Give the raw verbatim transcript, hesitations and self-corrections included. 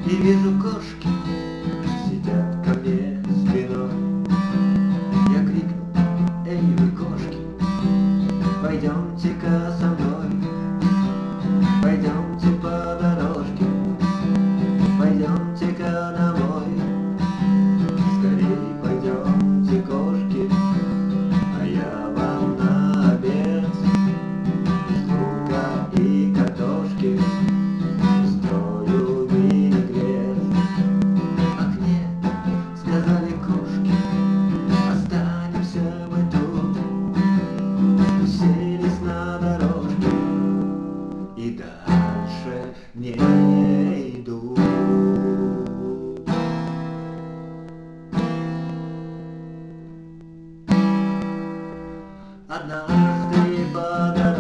И вижу, кошки сидят ко мне спиной. Я крикнул: эй, вы, кошки, пойдемте-ка со мной, пойдемте по дорожке, пойдемте-ка домой. Скорей пойдемте, кошки, а я вам на обед из лука и картошки устрою винегрет. Ах нет, сказали кошки, останемся мы тут. Уселись на дорожке и дальше не идут. Однажды по дороге